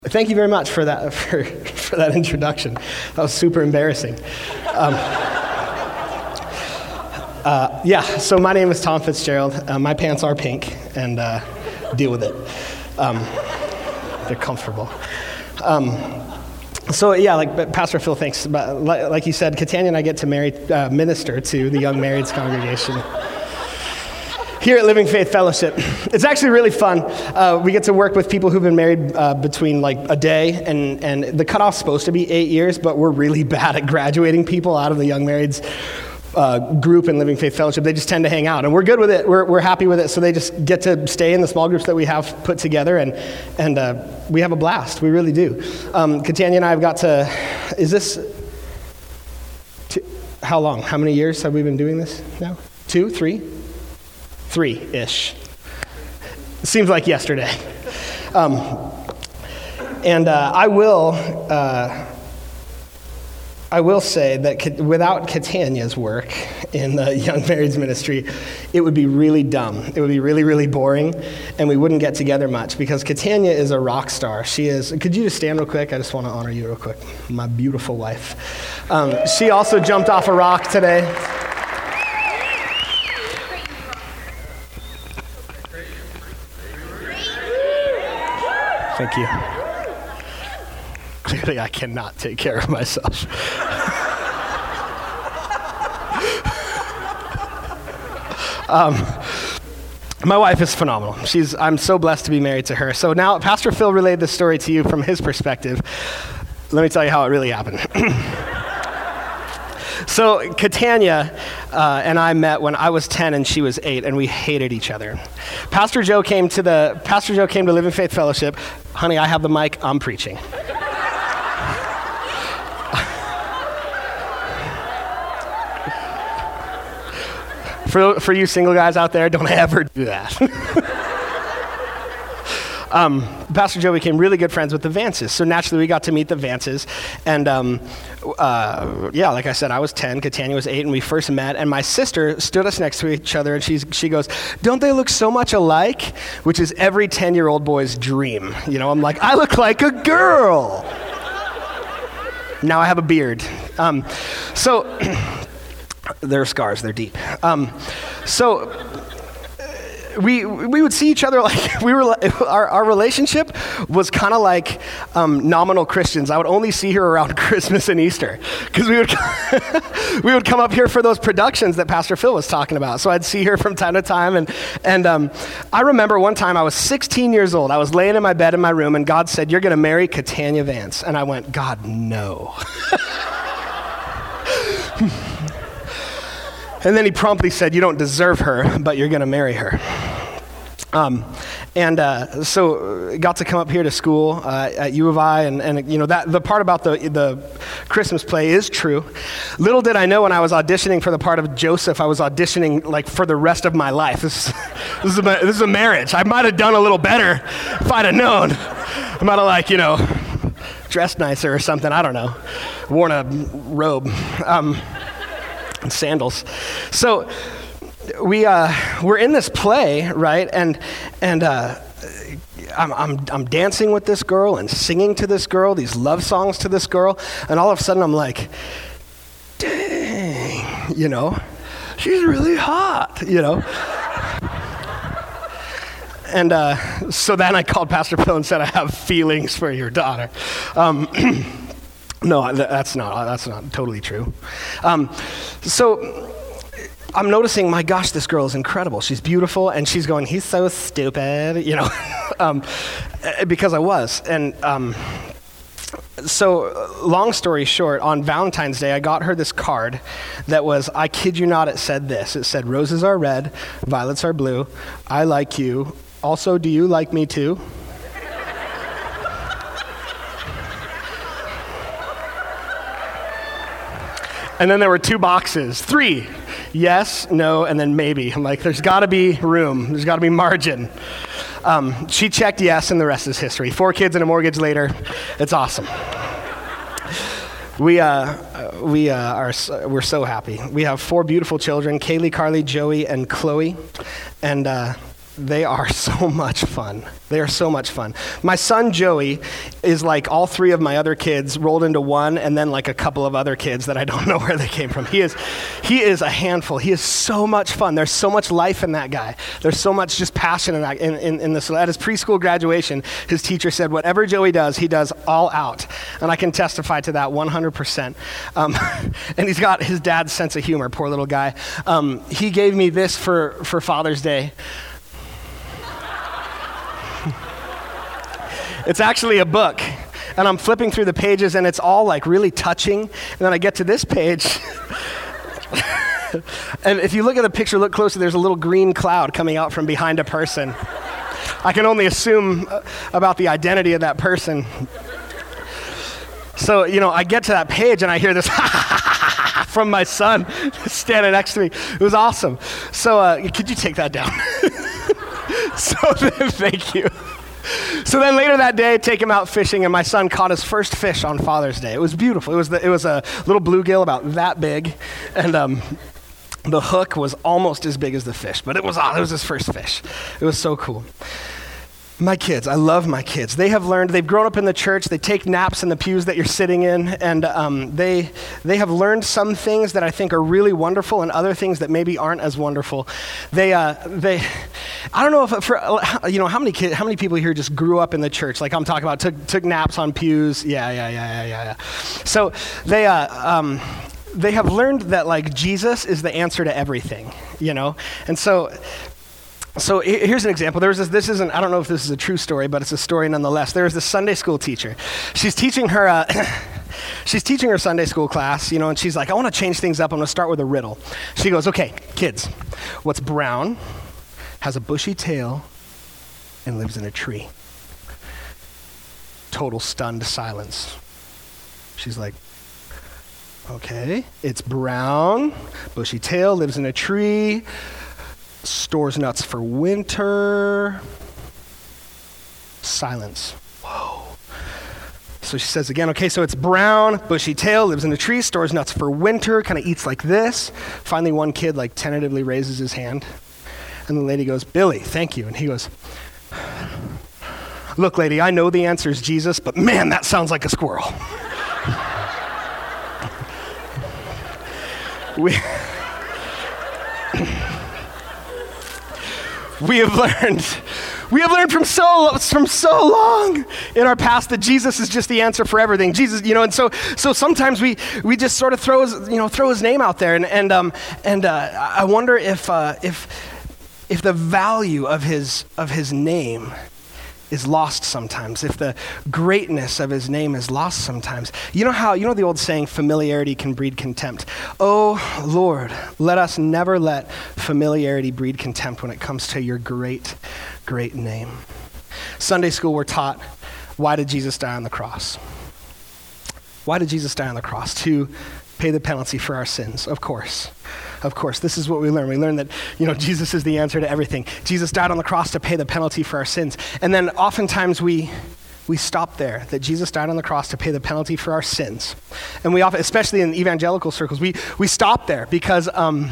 Thank you very much for that for that introduction. That was super embarrassing. So my name is Tom Fitzgerald. My pants are pink, and deal with it. They're comfortable. Like Pastor Phil thinks, like you said, Catania and I get to minister to the Young Marrieds congregation here at Living Faith Fellowship. It's actually really fun. We get to work with people who've been married between like a day, and the cutoff's supposed to be 8 years, but we're really bad at graduating people out of the Young Marrieds group in Living Faith Fellowship. They just tend to hang out, and we're good with it. We're happy with it, so they just get to stay in the small groups that we have put together, and we have a blast. We really do. Catania and I have got to, how long? How many years have we been doing this now? 2, 3? 3-ish. Seems like yesterday. I will say that without Catania's work in the Young Marrieds ministry, it would be really dumb. It would be really, really boring, and we wouldn't get together much because Catania is a rock star. She is. Could you just stand real quick? I just want to honor you real quick. My beautiful wife. She also jumped off a rock today. Thank you. Clearly, I cannot take care of myself. My wife is phenomenal. I'm so blessed to be married to her. So now, Pastor Phil relayed this story to you from his perspective. Let me tell you how it really happened. So Catania and I met when I was 10 and she was 8, and we hated each other. Pastor Joe came to Living Faith Fellowship. Honey, I have the mic. I'm preaching. For you single guys out there, don't ever do that. Pastor Joe became really good friends with the Vances, so naturally we got to meet the Vances, and like I said, I was 10, Catania was 8, and we first met, and my sister stood us next to each other, and she goes, "Don't they look so much alike?" Which is every 10-year-old boy's dream. You know, I'm like, I look like a girl. Now I have a beard. There are scars, they're deep. We would see each other like our relationship was kind of like nominal Christians. I would only see her around Christmas and Easter because we would come up here for those productions that Pastor Phil was talking about. So I'd see her from time to time, and I remember one time I was 16 years old. I was laying in my bed in my room, and God said, "You're going to marry Catania Vance," and I went, "God, no." And then he promptly said, "You don't deserve her, but you're going to marry her." So got to come up here to school at U of I, and you know that the part about the Christmas play is true. Little did I know when I was auditioning for the part of Joseph, I was auditioning like for the rest of my life. This is a marriage. I might have done a little better if I'd have known. I might have dressed nicer or something. I don't know. Worn a robe. And sandals. So we're in this play, right? And I'm dancing with this girl and singing to this girl, these love songs to this girl, and all of a sudden I'm like, dang, she's really hot, And so then I called Pastor Phil and said, "I have feelings for your daughter." No, that's not totally true. So I'm noticing, my gosh, this girl is incredible. She's beautiful, and she's going, "He's so stupid," because I was. And so long story short, on Valentine's Day, I got her this card that was, I kid you not, it said this. It said, "Roses are red, violets are blue. I like you. Also, do you like me too?" And then there were 2 boxes, 3, yes, no, and then maybe. I'm like, there's got to be room. There's got to be margin. She checked yes, and the rest is history. 4 kids and a mortgage later. It's awesome. We're so happy. We have 4 beautiful children: Kaylee, Carly, Joey, and Chloe. And they are so much fun. They are so much fun. My son Joey is like all three of my other kids rolled into one, and then like a couple of other kids that I don't know where they came from. He is a handful. He is so much fun. There's so much life in that guy. There's so much just passion in that. In this. At his preschool graduation, his teacher said, whatever Joey does, he does all out. And I can testify to that 100%. And he's got his dad's sense of humor, poor little guy. He gave me this for Father's Day. It's actually a book, and I'm flipping through the pages, and it's all like really touching, and then I get to this page, and if you look at the picture, look closer, there's a little green cloud coming out from behind a person. I can only assume about the identity of that person. So, I get to that page, and I hear this from my son standing next to me. It was awesome. So could you take that down? So then, thank you. So then later that day, take him out fishing, and my son caught his first fish on Father's Day. It was beautiful. It was a little bluegill about that big, and the hook was almost as big as the fish, but it was his first fish. It was so cool. My kids, I love my kids. They've grown up in the church. They take naps in the pews that you're sitting in, and they have learned some things that I think are really wonderful and other things that maybe aren't as wonderful. I don't know how many people here just grew up in the church, like I'm talking about, took naps on pews. Yeah. So they have learned that like Jesus is the answer to everything, and So here's an example. I don't know if this is a true story, but it's a story nonetheless. There was this Sunday school teacher. She's teaching her Sunday school class, and she's like, I want to change things up. I'm going to start with a riddle. She goes, okay, kids, what's brown, has a bushy tail, and lives in a tree? Total stunned silence. She's like, okay, it's brown, bushy tail, lives in a tree, stores nuts for winter. Silence. Whoa. So she says again, okay, so it's brown, bushy tail, lives in a tree, stores nuts for winter, kind of eats like this. Finally, one kid like tentatively raises his hand. And the lady goes, Billy, thank you. And he goes, look, lady, I know the answer is Jesus, but man, that sounds like a squirrel. We have learned from so long in our past that Jesus is just the answer for everything. Jesus, and so sometimes we just sort of throw his name out there, and I wonder if the value of his name is lost sometimes, if the greatness of his name is lost sometimes. You know the old saying, familiarity can breed contempt. Oh, Lord, let us never let familiarity breed contempt when it comes to your great, great name. Sunday school, we're taught, why did Jesus die on the cross? Why did Jesus die on the cross? To pay the penalty for our sins, of course. Of course, this is what we learn. We learn that, Jesus is the answer to everything. Jesus died on the cross to pay the penalty for our sins. And then oftentimes we stop there, that Jesus died on the cross to pay the penalty for our sins. And we often, especially in evangelical circles, we stop there because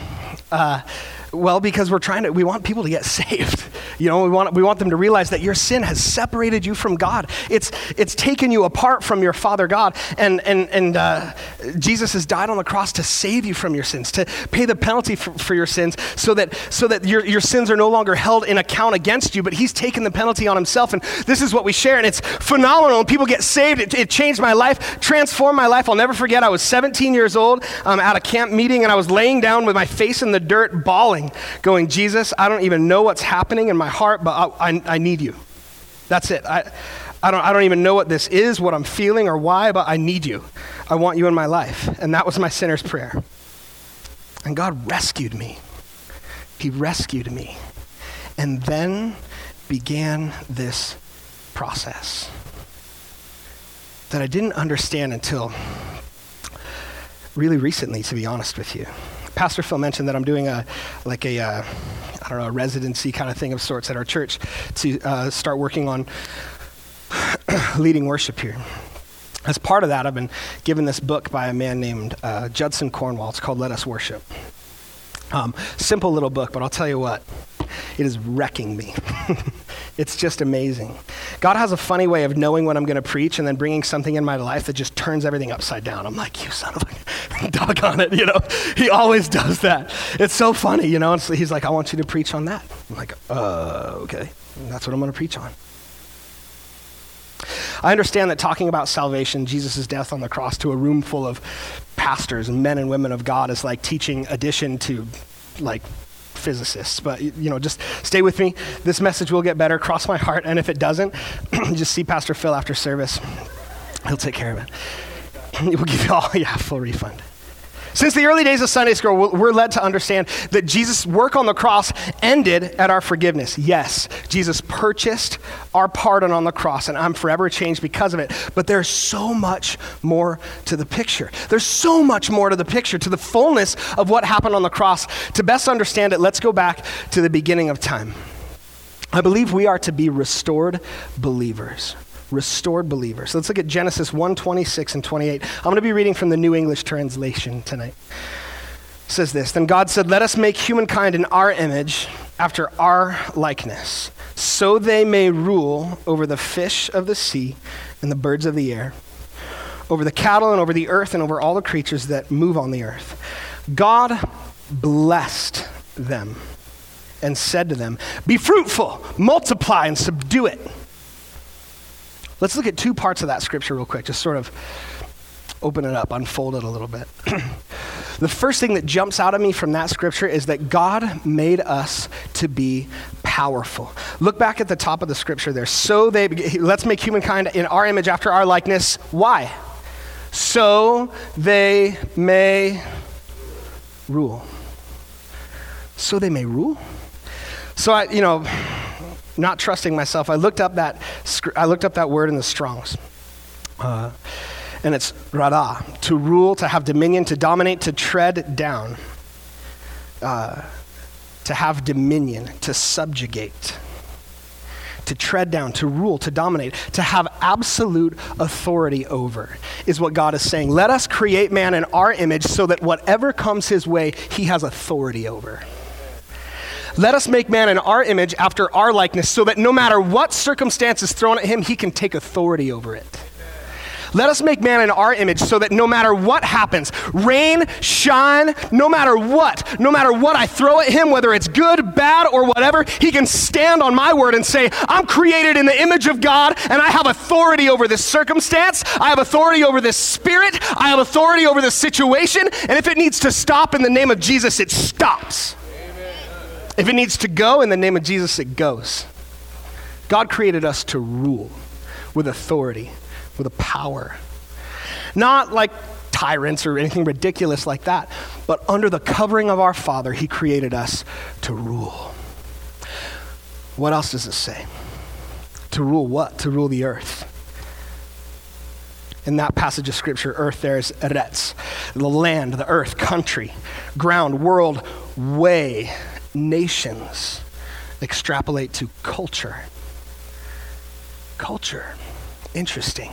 because we want people to get saved. We want them to realize that your sin has separated you from God. It's taken you apart from your Father God, and Jesus has died on the cross to save you from your sins, to pay the penalty for your sins, so that your sins are no longer held in account against you, but he's taken the penalty on himself. And this is what we share, and it's phenomenal. And people get saved. It changed my life, transformed my life. I'll never forget, I was 17 years old at a camp meeting, and I was laying down with my face in the dirt, bawling, going, Jesus, I don't even know what's happening in my heart, but I need you. That's it. I don't even know what this is, what I'm feeling, or why, but I need you. I want you in my life. And that was my sinner's prayer. And God rescued me. He rescued me. And then began this process that I didn't understand until really recently, to be honest with you. Pastor Phil mentioned that I'm doing a residency kind of thing of sorts at our church to start working on leading worship here. As part of that, I've been given this book by a man named Judson Cornwall. It's called Let Us Worship. Simple little book, but I'll tell you what, It is wrecking me. It's just amazing. God has a funny way of knowing when I'm going to preach and then bringing something in my life that just turns everything upside down. I'm like, you son of a doggone it, He always does that. It's so funny, And so he's like, I want you to preach on that. I'm like, okay. And that's what I'm going to preach on. I understand that talking about salvation, Jesus' death on the cross, to a room full of pastors and men and women of God is like teaching addition to physicists, but just stay with me. This message will get better, cross my heart, and if it doesn't, just see Pastor Phil after service. He'll take care of it. We'll give you all, full refund. Since the early days of Sunday School, we're led to understand that Jesus' work on the cross ended at our forgiveness. Yes, Jesus purchased our pardon on the cross, and I'm forever changed because of it. But there's so much more to the picture. There's so much more to the picture, to the fullness of what happened on the cross. To best understand it, let's go back to the beginning of time. I believe we are to be restored believers. Restored believers. Let's look at Genesis 1:26 and 28. I'm going to be reading from the New English Translation tonight. It says this, Then God said, let us make humankind in our image, after our likeness, so they may rule over the fish of the sea and the birds of the air, over the cattle and over the earth and over all the creatures that move on the earth. God blessed them and said to them, be fruitful, multiply, and subdue it. Let's look at two parts of that scripture real quick, just sort of open it up, unfold it a little bit. The first thing that jumps out at me from that scripture is that God made us to be powerful. Look back at the top of the scripture there. Let's make humankind in our image after our likeness. Why? So they may rule. So they may rule? So not trusting myself, I looked up that word in the Strongs. And it's rada, to rule, to have dominion, to dominate, to tread down. To have dominion, to subjugate. To tread down, to rule, to dominate, to have absolute authority over, is what God is saying. Let us create man in our image so that whatever comes his way, he has authority over. Let us make man in our image after our likeness so that no matter what circumstance is thrown at him, he can take authority over it. Let us make man in our image so that no matter what happens, rain, shine, no matter what I throw at him, whether it's good, bad, or whatever, he can stand on my word and say, I'm created in the image of God and I have authority over this circumstance. I have authority over this spirit. I have authority over this situation. And if it needs to stop in the name of Jesus, it stops. If it needs to go in the name of Jesus, it goes. God created us to rule with authority, with a power. Not like tyrants or anything ridiculous like that, but under the covering of our Father, he created us to rule. What else does it say? To rule what? To rule the earth. In that passage of scripture, earth there is eretz, the land, the earth, country, ground, world, way, nations. Extrapolate to culture. Culture. Interesting.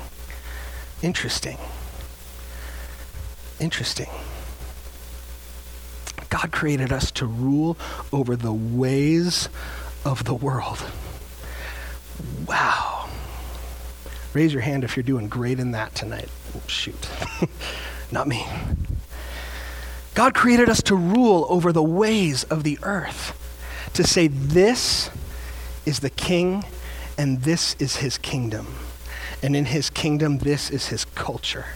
God created us to rule over the ways of the world. Wow. Raise your hand if you're doing great in that tonight. Oh, shoot. Not me. God created us to rule over the ways of the earth, to say this is the king and this is his kingdom. And in his kingdom, this is his culture.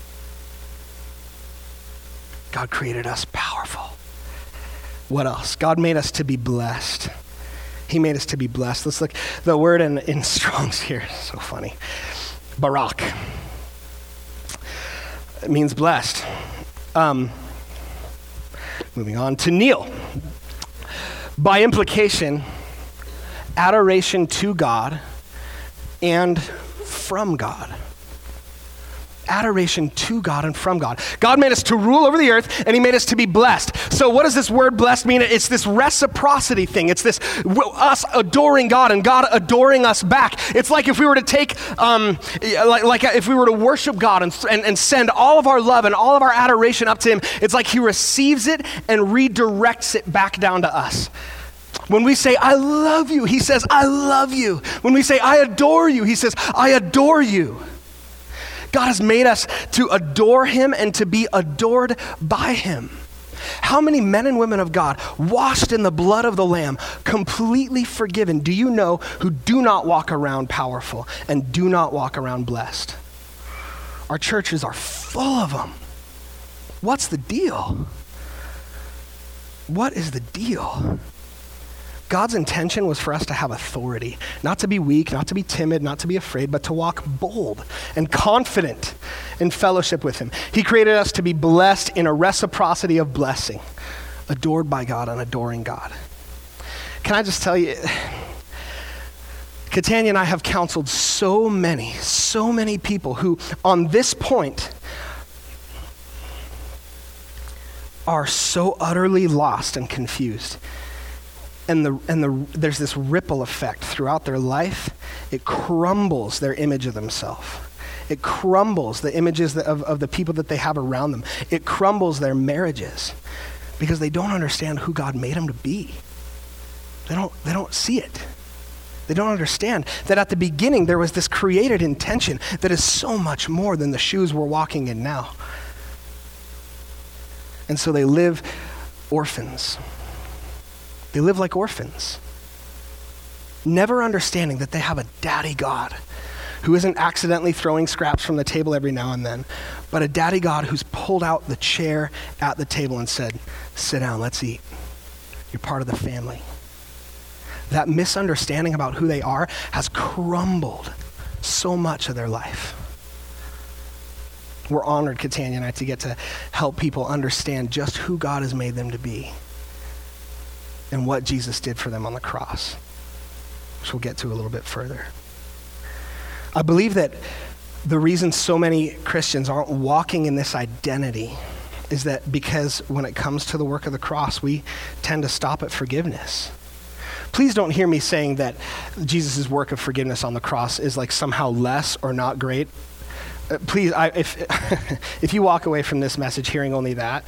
God created us powerful. What else? God made us to be blessed. He made us to be blessed. Let's look. The word in Strong's here, so funny. Barak. It means blessed. Moving on to kneel. By implication, adoration to God and from God. Adoration to God and from God. God made us to rule over the earth and he made us to be blessed. So what does this word blessed mean? It's this reciprocity thing. It's this us adoring God and God adoring us back. It's like if we were to take, if we were to worship God and send all of our love and all of our adoration up to him, it's like he receives it and redirects it back down to us. When we say, I love you, he says, I love you. When we say, I adore you, he says, I adore you. God has made us to adore him and to be adored by him. How many men and women of God, washed in the blood of the Lamb, completely forgiven, do you know, who do not walk around powerful and do not walk around blessed? Our churches are full of them. What's the deal? What is the deal? God's intention was for us to have authority, not to be weak, not to be timid, not to be afraid, but to walk bold and confident in fellowship with him. He created us to be blessed in a reciprocity of blessing, adored by God and adoring God. Can I just tell you, Catania and I have counseled so many people who on this point are so utterly lost and confused. And there's this ripple effect throughout their life. It crumbles their image of themselves. It crumbles the images of the people that they have around them. It crumbles their marriages because they don't understand who God made them to be. They don't see it. They don't understand that at the beginning there was this created intention that is so much more than the shoes we're walking in now. And so they live orphans. They live like orphans, never understanding that they have a daddy God who isn't accidentally throwing scraps from the table every now and then, but a daddy God who's pulled out the chair at the table and said, sit down, let's eat. You're part of the family. That misunderstanding about who they are has crumbled so much of their life. We're honored, Catania and I, to get to help people understand just who God has made them to be and what Jesus did for them on the cross, which we'll get to a little bit further. I believe that the reason so many Christians aren't walking in this identity is that because when it comes to the work of the cross, we tend to stop at forgiveness. Please don't hear me saying that Jesus' work of forgiveness on the cross is like somehow less or not great. Please, if you walk away from this message hearing only that,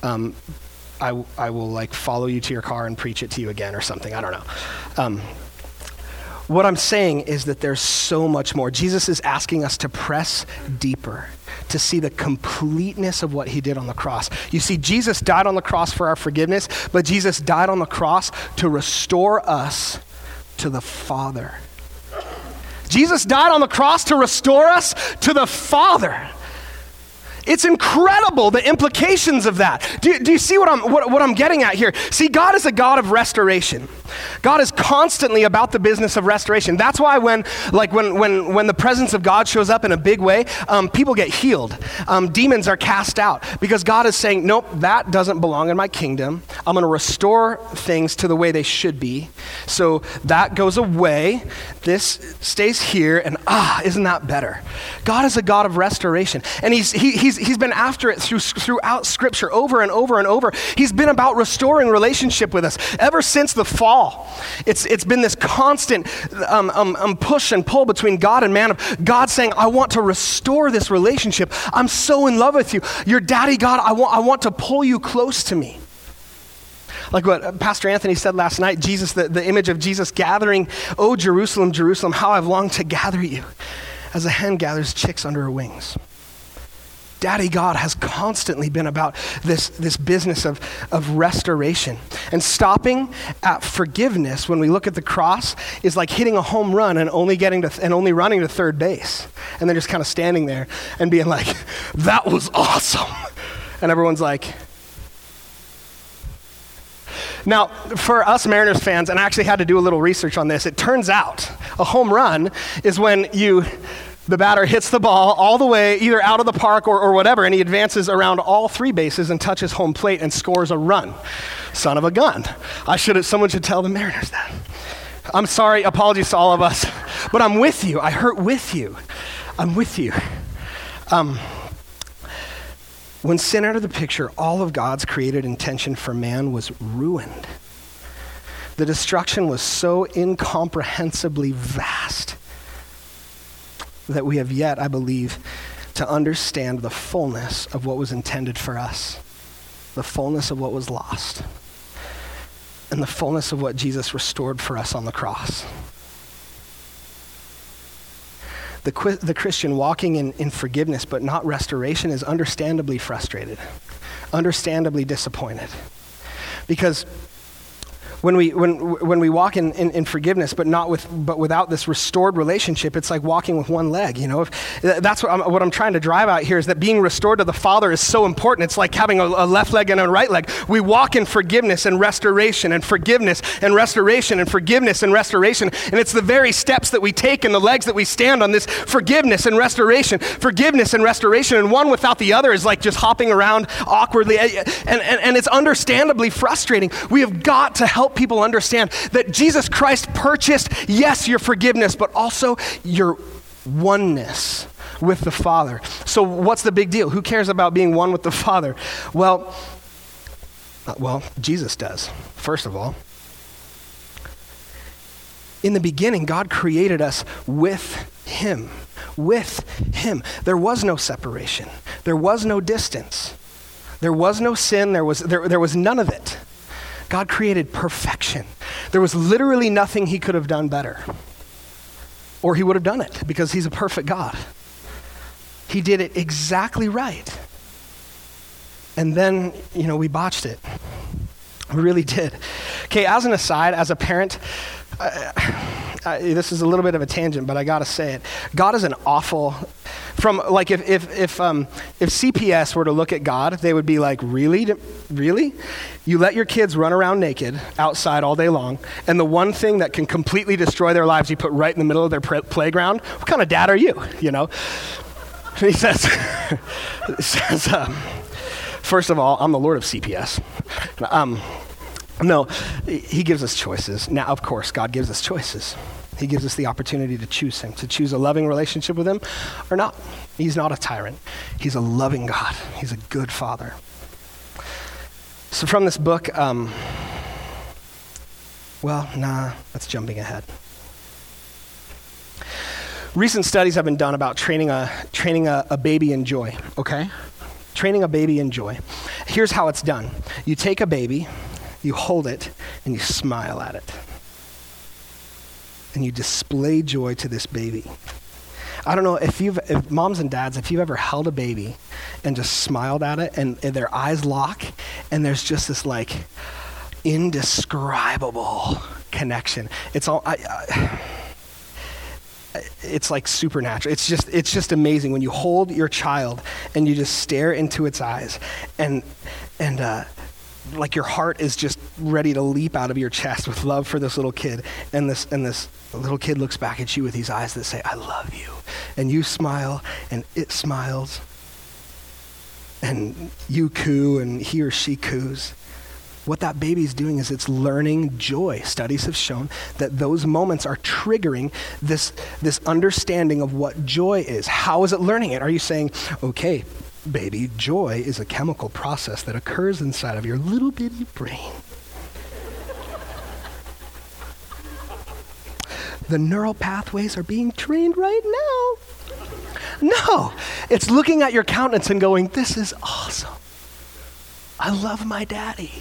I will like follow you to your car and preach it to you again or something. I don't know. What I'm saying is that there's so much more. Jesus is asking us to press deeper, to see the completeness of what he did on the cross. You see, Jesus died on the cross for our forgiveness, but Jesus died on the cross to restore us to the Father. Jesus died on the cross to restore us to the Father. It's incredible, the implications of that. Do you see what I'm getting at here? See, God is a God of restoration. God is constantly about the business of restoration. That's why when the presence of God shows up in a big way, people get healed. Demons are cast out because God is saying, nope, that doesn't belong in my kingdom. I'm going to restore things to the way they should be. So that goes away. This stays here, and isn't that better? God is a God of restoration, and He's been after it throughout Scripture over and over and over. He's been about restoring relationship with us ever since the fall. It's been this constant push and pull between God and man of God saying, I want to restore this relationship. I'm so in love with you. Your daddy God, I want to pull you close to me. Like what Pastor Anthony said last night, Jesus, the image of Jesus gathering, oh Jerusalem, Jerusalem, how I've longed to gather you as a hen gathers chicks under her wings. Daddy God has constantly been about this business of restoration. And stopping at forgiveness when we look at the cross is like hitting a home run and only running to third base. And then just kind of standing there and being like, that was awesome. And everyone's like, now, for us Mariners fans, and I actually had to do a little research on this, it turns out a home run is when the batter hits the ball all the way either out of the park or whatever, and he advances around all three bases and touches home plate and scores a run. Son of a gun. Someone should tell the Mariners that. I'm sorry, apologies to all of us, but I'm with you. I hurt with you. I'm with you. When sin entered the picture, all of God's created intention for man was ruined. The destruction was so incomprehensibly vast that we have yet, I believe, to understand the fullness of what was intended for us, the fullness of what was lost. and the fullness of what Jesus restored for us on the cross. The Christian walking in forgiveness but not restoration is understandably frustrated, understandably disappointed. Because when we walk in forgiveness but without this restored relationship, it's like walking with one leg. That's what I'm trying to drive out here, is that being restored to the Father is so important. It's like having a left leg and a right leg. We walk in forgiveness and restoration, and forgiveness and restoration, and forgiveness and restoration. And it's the very steps that we take and the legs that we stand on, this forgiveness and restoration, and one without the other is like just hopping around awkwardly. And it's understandably frustrating. We have got to help people understand that Jesus Christ purchased, yes, your forgiveness, but also your oneness with the Father. So what's the big deal? Who cares about being one with the Father? Well, Jesus does, first of all. In the beginning, God created us with him. With him. There was no separation. There was no distance. There was no sin. There was none of it. God created perfection. There was literally nothing he could have done better. Or he would have done it, because he's a perfect God. He did it exactly right. And then, we botched it. We really did. Okay, as an aside, as a parent, this is a little bit of a tangent, but I gotta say it. God is an awful, if CPS were to look at God, they would be like, really? You let your kids run around naked outside all day long, and the one thing that can completely destroy their lives you put right in the middle of their playground? What kind of dad are you? He says, first of all, I'm the Lord of CPS. No, he gives us choices. Now, of course, God gives us choices. He gives us the opportunity to choose him, to choose a loving relationship with him or not. He's not a tyrant. He's a loving God. He's a good Father. So from this book, that's jumping ahead. Recent studies have been done about training a baby in joy, okay? Training a baby in joy. Here's how it's done. You take a baby, you hold it, and you smile at it. And you display joy to this baby. I don't know if moms and dads, if you've ever held a baby and just smiled at it and their eyes lock and there's just this like indescribable connection. It's all, it's like supernatural. It's just amazing when you hold your child and you just stare into its eyes and like your heart is just ready to leap out of your chest with love for this little kid. And this little kid looks back at you with these eyes that say, I love you. And you smile and it smiles. And you coo and he or she coos. What that baby's doing is it's learning joy. Studies have shown that those moments are triggering this understanding of what joy is. How is it learning it? Are you saying, okay, baby, joy is a chemical process that occurs inside of your little bitty brain. The neural pathways are being trained right now. No, it's looking at your countenance and going, this is awesome. I love my daddy.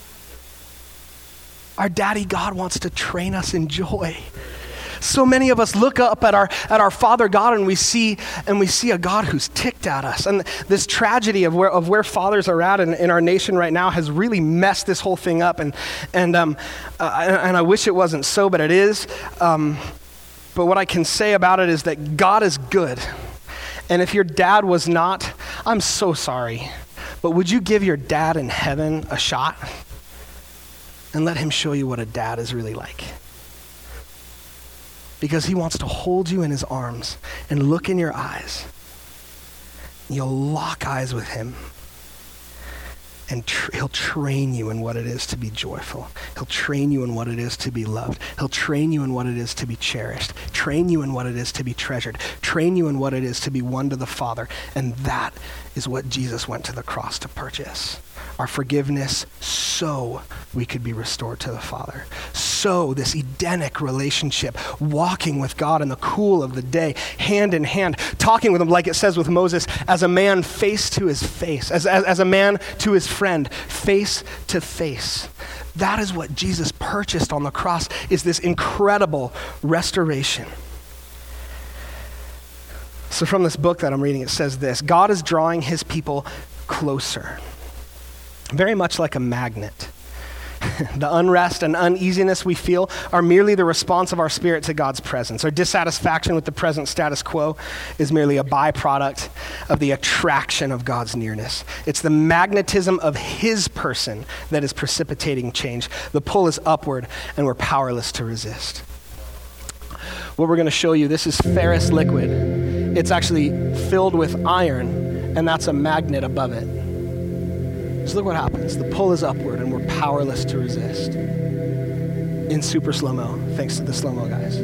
Our daddy God wants to train us in joy. So many of us look up at our Father God and we see a God who's ticked at us. And this tragedy of where fathers are at in our nation right now has really messed this whole thing up. And I wish it wasn't so, but it is. But what I can say about it is that God is good. And if your dad was not, I'm so sorry. But would you give your dad in heaven a shot? And let him show you what a dad is really like. Because he wants to hold you in his arms and look in your eyes. You'll lock eyes with him. And he'll train you in what it is to be joyful. He'll train you in what it is to be loved. He'll train you in what it is to be cherished. Train you in what it is to be treasured. Train you in what it is to be one to the Father. And that is what Jesus went to the cross to purchase. Our forgiveness so we could be restored to the Father. so this Edenic relationship, walking with God in the cool of the day, hand in hand, talking with him, like it says with Moses, as a man face to his face, as a man to his friend, face to face. That is what Jesus purchased on the cross, is this incredible restoration. So from this book that I'm reading, it says this: God is drawing his people closer, very much like a magnet. The unrest and uneasiness we feel are merely the response of our spirit to God's presence. Our dissatisfaction with the present status quo is merely a byproduct of the attraction of God's nearness. It's the magnetism of his person that is precipitating change. The pull is upward, and we're powerless to resist. What we're going to show you, this is ferrous liquid. It's actually filled with iron, and that's a magnet above it. So look what happens. The pull is upward, and we're powerless to resist. In super slow-mo, thanks to the slow-mo guys.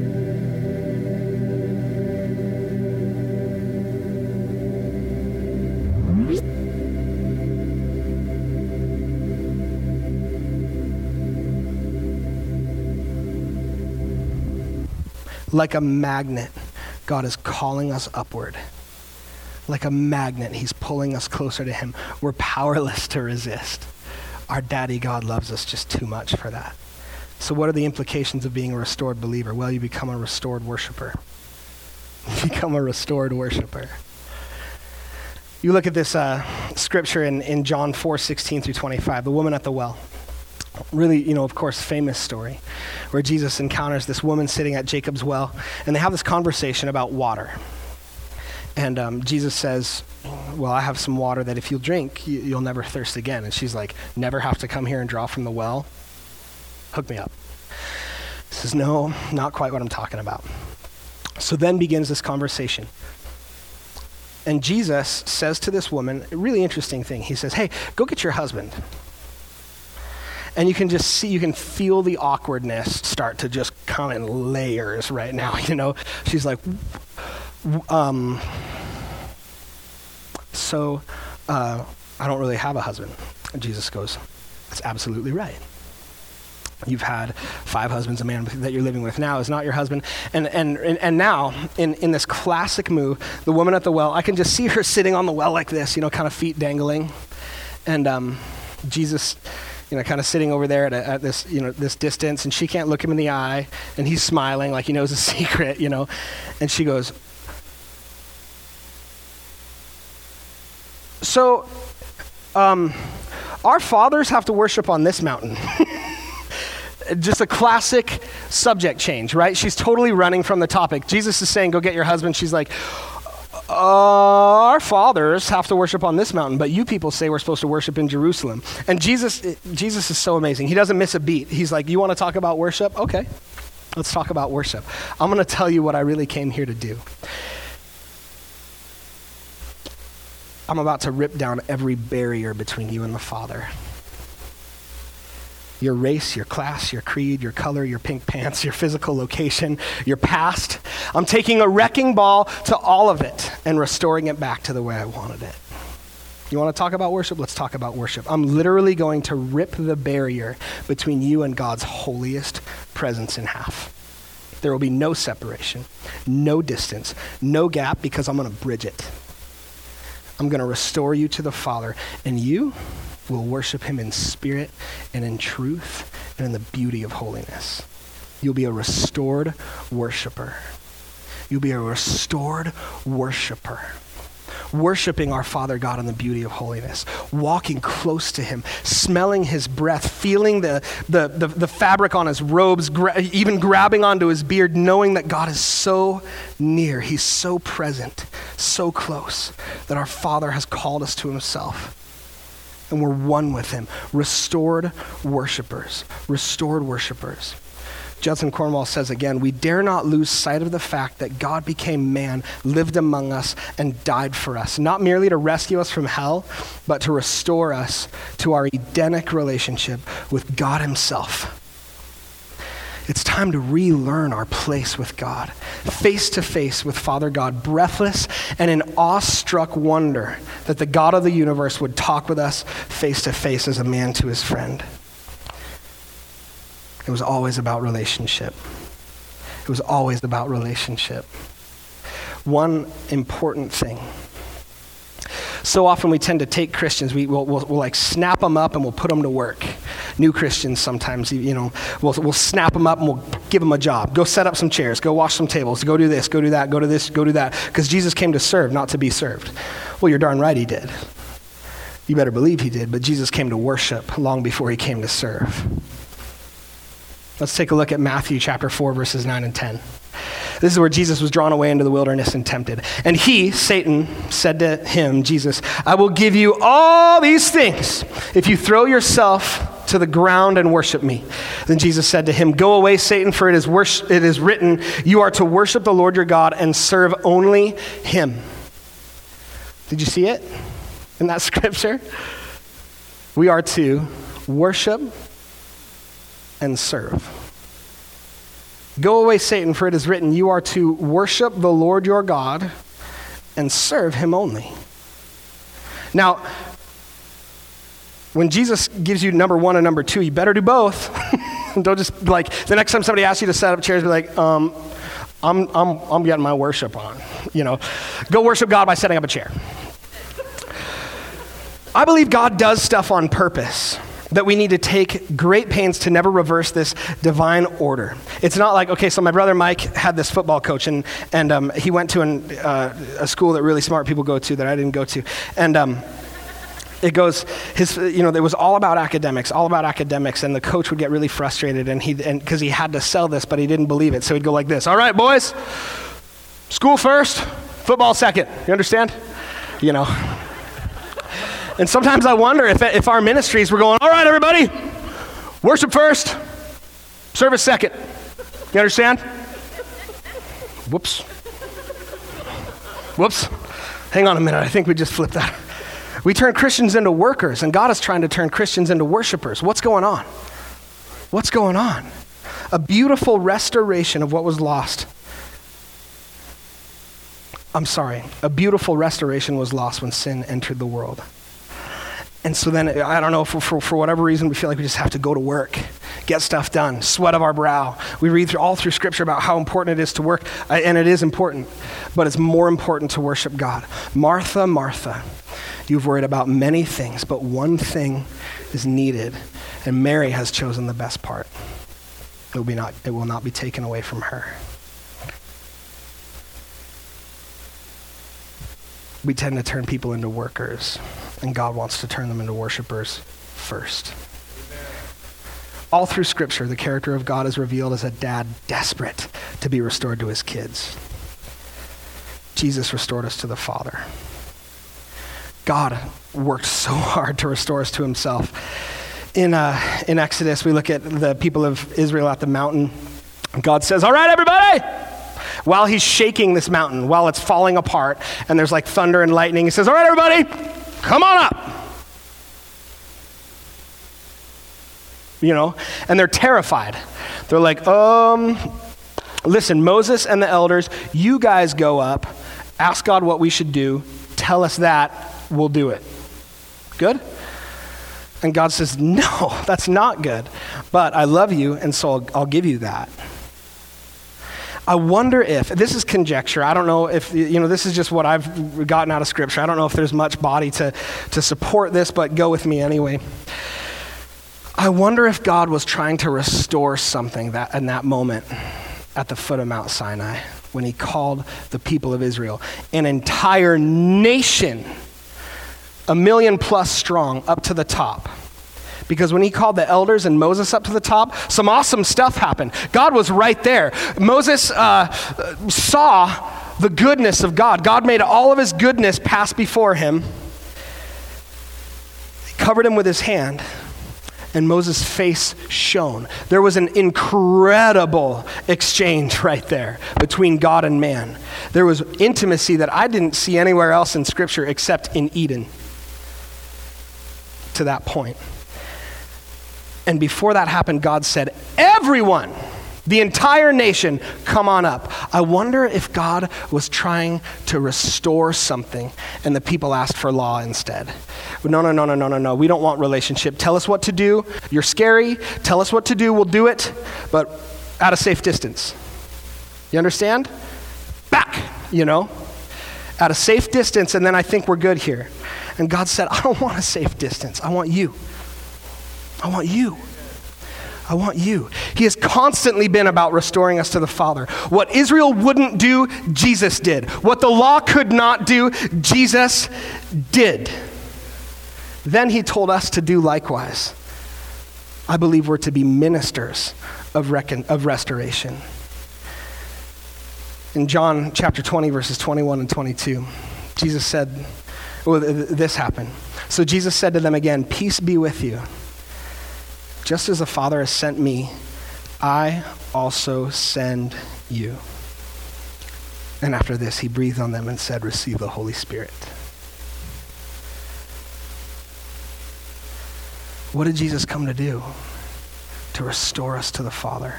Like a magnet, God is calling us upward. Like a magnet, he's pulling us closer to him. We're powerless to resist. Our daddy God loves us just too much for that. So what are the implications of being a restored believer? Well, you become a restored worshiper. You become a restored worshiper. You look at this scripture in John 4:16 through 25, the woman at the well. Really, of course, famous story where Jesus encounters this woman sitting at Jacob's well, and they have this conversation about water. And Jesus says, well, I have some water that if you'll drink, you'll never thirst again. And she's like, never have to come here and draw from the well? Hook me up. He says, no, not quite what I'm talking about. So then begins this conversation. And Jesus says to this woman, a really interesting thing. He says, hey, go get your husband. And you can just see, you can feel the awkwardness start to just come in layers right now, She's like, I don't really have a husband. And Jesus goes, that's absolutely right. You've had 5 husbands. A man that you're living with now is not your husband. And now, in this classic move, the woman at the well, I can just see her sitting on the well like this, kind of feet dangling. And Jesus, kind of sitting over there at this, this distance, and she can't look him in the eye, and he's smiling like he knows a secret, And she goes, so, our fathers have to worship on this mountain. Just a classic subject change, right? She's totally running from the topic. Jesus is saying, go get your husband. She's like, our fathers have to worship on this mountain, but you people say we're supposed to worship in Jerusalem. And Jesus is so amazing. He doesn't miss a beat. He's like, you want to talk about worship? Okay, let's talk about worship. I'm going to tell you what I really came here to do. I'm about to rip down every barrier between you and the Father. Your race, your class, your creed, your color, your pink pants, your physical location, your past. I'm taking a wrecking ball to all of it and restoring it back to the way I wanted it. You want to talk about worship? Let's talk about worship. I'm literally going to rip the barrier between you and God's holiest presence in half. There will be no separation, no distance, no gap, because I'm going to bridge it. I'm going to restore you to the Father, and you will worship him in spirit and in truth and in the beauty of holiness. You'll be a restored worshiper. You'll be a restored worshiper. Worshiping our Father God in the beauty of holiness, walking close to him, smelling his breath, feeling the fabric on his robes, even grabbing onto his beard, knowing that God is so near, he's so present, so close, that our Father has called us to himself. And we're one with him. Restored worshipers. Restored worshipers. Judson Cornwall says again, we dare not lose sight of the fact that God became man, lived among us, and died for us, not merely to rescue us from hell, but to restore us to our Edenic relationship with God himself. It's time to relearn our place with God, face to face with Father God, breathless and in awestruck wonder that the God of the universe would talk with us face to face as a man to his friend. It was always about relationship. It was always about relationship. One important thing. So often we tend to take Christians, we'll like snap them up and we'll put them to work. New Christians sometimes, we'll snap them up and we'll give them a job. Go set up some chairs, go wash some tables, go do this, go do that, go do this, go do that. Because Jesus came to serve, not to be served. Well, you're darn right he did. You better believe he did, but Jesus came to worship long before he came to serve. Let's take a look at Matthew chapter 4, verses 9 and 10. This is where Jesus was drawn away into the wilderness and tempted. And he, Satan, said to him, Jesus, I will give you all these things if you throw yourself to the ground and worship me. Then Jesus said to him, go away, Satan, for it is written, you are to worship the Lord your God and serve only him. Did you see it in that scripture? We are to worship and serve. Go away, Satan, for it is written, you are to worship the Lord your God and serve him only. Now, when Jesus gives you number one and number two, you better do both. Don't just like the next time somebody asks you to set up chairs, be like, I'm getting my worship on. Go worship God by setting up a chair. I believe God does stuff on purpose, that we need to take great pains to never reverse this divine order. It's not like, okay, so my brother Mike had this football coach, and he went to a school that really smart people go to that I didn't go to. And it goes, it was all about academics, and the coach would get really frustrated, and because he had to sell this, but he didn't believe it. So he'd go like this, all right, boys, school first, football second. You understand? And sometimes I wonder if our ministries were going, all right, everybody, worship first, service second. You understand? Whoops. Hang on a minute. I think we just flipped that. We turn Christians into workers, and God is trying to turn Christians into worshipers. What's going on? A beautiful restoration of what was lost. A beautiful restoration was lost when sin entered the world. And so then, I don't know, for whatever reason, we feel like we just have to go to work, get stuff done, sweat of our brow. We read all through Scripture about how important it is to work, and it is important, but it's more important to worship God. Martha, Martha, you've worried about many things, but one thing is needed, and Mary has chosen the best part. It will not be taken away from her. We tend to turn people into workers, and God wants to turn them into worshipers first. Amen. All through Scripture, the character of God is revealed as a dad desperate to be restored to his kids. Jesus restored us to the Father. God worked so hard to restore us to himself. In Exodus, we look at the people of Israel at the mountain. God says, all right, everybody! While he's shaking this mountain, while it's falling apart, and there's like thunder and lightning, he says, all right, everybody, come on up. And they're terrified. They're like, listen, Moses and the elders, you guys go up, ask God what we should do, tell us that, we'll do it. Good? And God says, no, that's not good. But I love you, and so I'll give you that. I wonder if, this is conjecture, I don't know if, this is just what I've gotten out of Scripture. I don't know if there's much body to support this, but go with me anyway. I wonder if God was trying to restore something that in that moment at the foot of Mount Sinai when he called the people of Israel, an entire nation, 1 million plus strong, up to the top. Because when he called the elders and Moses up to the top, some awesome stuff happened. God was right there. Moses saw the goodness of God. God made all of his goodness pass before him. He covered him with his hand, and Moses' face shone. There was an incredible exchange right there between God and man. There was intimacy that I didn't see anywhere else in Scripture except in Eden to that point. And before that happened, God said, everyone The entire nation, come on up. I wonder if God was trying to restore something and the people asked for law instead. No. We don't want relationship. Tell us what to do. You're scary. Tell us what to do. We'll do it, but at a safe distance. You understand? Back, at a safe distance, and then I think we're good here. And God said, I don't want a safe distance. I want you. I want you. I want you. He has constantly been about restoring us to the Father. What Israel wouldn't do, Jesus did. What the law could not do, Jesus did. Then he told us to do likewise. I believe we're to be ministers of restoration. In John chapter 20, verses 21 and 22, Jesus said, this happened. So Jesus said to them again, peace be with you. Just as the Father has sent me, I also send you. And after this, he breathed on them and said, receive the Holy Spirit. What did Jesus come to do? To restore us to the Father.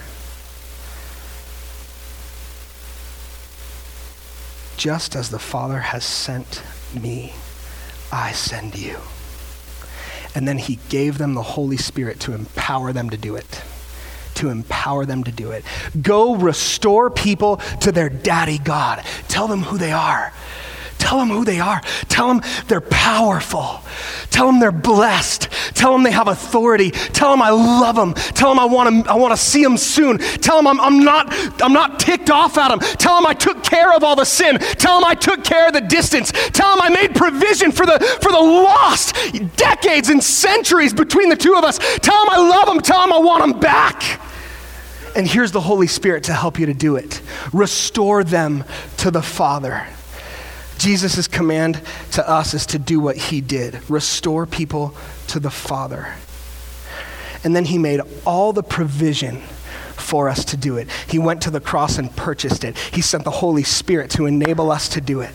Just as the Father has sent me, I send you. And then he gave them the Holy Spirit to empower them to do it. To empower them to do it. Go restore people to their daddy God. Tell them who they are. Tell them who they are. Tell them they're powerful. Tell them they're blessed. Tell them they have authority. Tell them I love them. Tell them I want to see them soon. Tell them I'm not ticked off at them. Tell them I took care of all the sin. Tell them I took care of the distance. Tell them I made provision for the lost decades and centuries between the two of us. Tell them I love them. Tell them I want them back. And here's the Holy Spirit to help you to do it. Restore them to the Father. Jesus' command to us is to do what he did. Restore people to the Father. And then he made all the provision for us to do it. He went to the cross and purchased it. He sent the Holy Spirit to enable us to do it.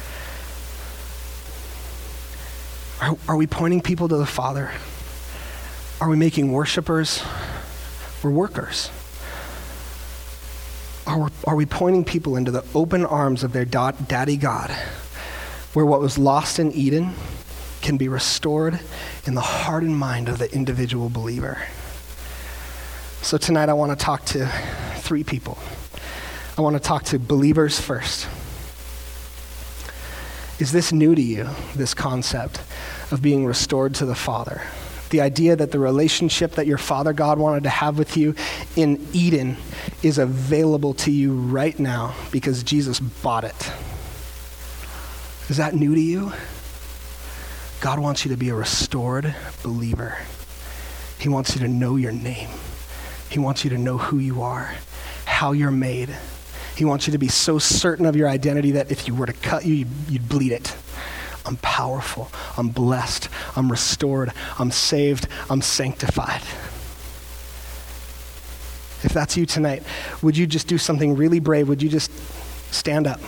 Are we pointing people to the Father? Are we making worshipers or workers? Are we pointing people into the open arms of their daddy God, where what was lost in Eden can be restored in the heart and mind of the individual believer? So tonight I want to talk to three people. I want to talk to believers first. Is this new to you, this concept of being restored to the Father? The idea that the relationship that your Father God wanted to have with you in Eden is available to you right now because Jesus bought it. Is that new to you? God wants you to be a restored believer. He wants you to know your name. He wants you to know who you are, how you're made. He wants you to be so certain of your identity that if you were to cut you, you'd bleed it. I'm powerful, I'm blessed, I'm restored, I'm saved, I'm sanctified. If that's you tonight, would you just do something really brave? Would you just stand up?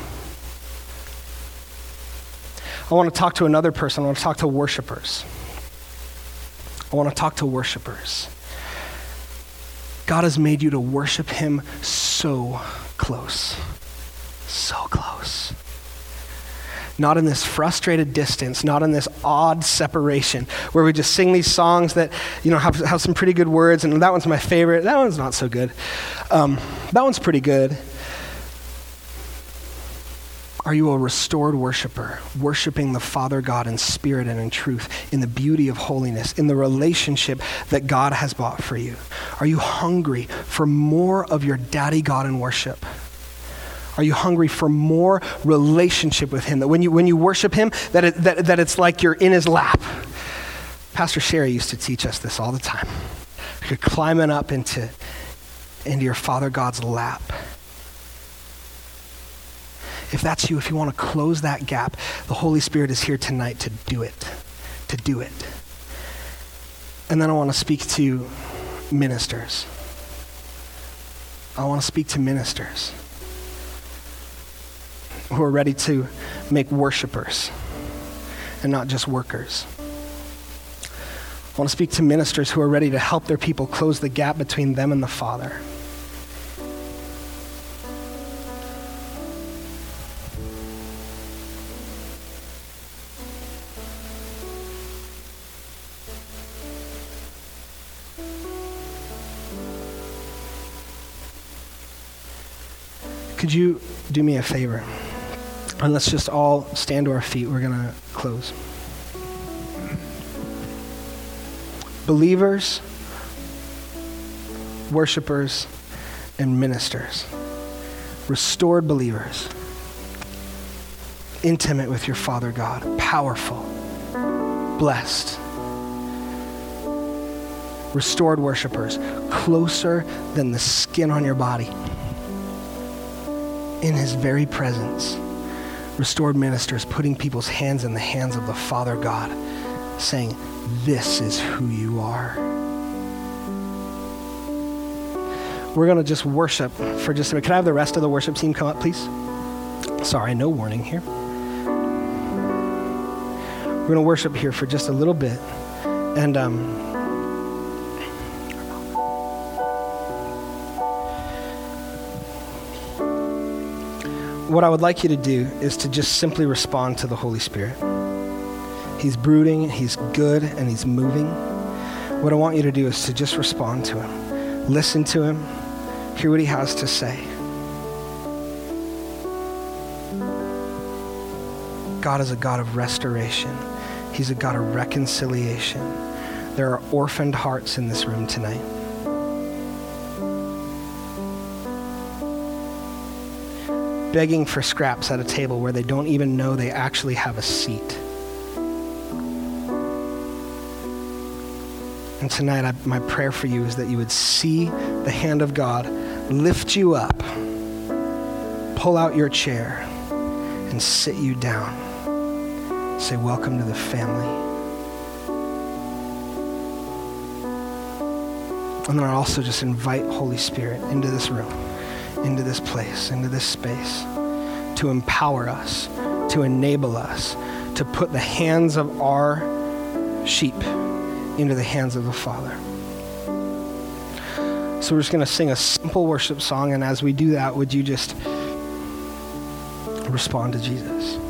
I want to talk to another person. I want to talk to worshipers. I want to talk to worshipers. God has made you to worship him so close. So close. Not in this frustrated distance, not in this odd separation where we just sing these songs that, have some pretty good words, and that one's my favorite. That one's not so good. That one's pretty good. Are you a restored worshiper, worshiping the Father God in spirit and in truth, in the beauty of holiness, in the relationship that God has bought for you? Are you hungry for more of your daddy God in worship? Are you hungry for more relationship with him? That when you worship him, that it's like you're in his lap. Pastor Sherry used to teach us this all the time. You're climbing up into your Father God's lap. If that's you, if you want to close that gap, the Holy Spirit is here tonight to do it. To do it. And then I want to speak to ministers. I want to speak to ministers who are ready to make worshipers and not just workers. I want to speak to ministers who are ready to help their people close the gap between them and the Father. Could you do me a favor? And let's just all stand to our feet. We're going to close. Believers, worshipers, and ministers. Restored believers. Intimate with your Father God. Powerful. Blessed. Restored worshipers. Closer than the skin on your body. In his very presence. Restored ministers, putting people's hands in the hands of the Father God, saying, this is who you are. We're going to just worship for just a minute. Can I have the rest of the worship team come up, please? Sorry, no warning here. We're going to worship here for just a little bit. And what I would like you to do is to just simply respond to the Holy Spirit. He's brooding, he's good, and he's moving. What I want you to do is to just respond to him. Listen to him. Hear what he has to say. God is a God of restoration. He's a God of reconciliation. There are orphaned hearts in this room tonight. Begging for scraps at a table where they don't even know they actually have a seat. And tonight, my prayer for you is that you would see the hand of God lift you up, pull out your chair, and sit you down. Say, welcome to the family. And then I also just invite Holy Spirit into this room, into this place, into this space, to empower us, to enable us, to put the hands of our sheep into the hands of the Father. So we're just going to sing a simple worship song, and as we do that, would you just respond to Jesus?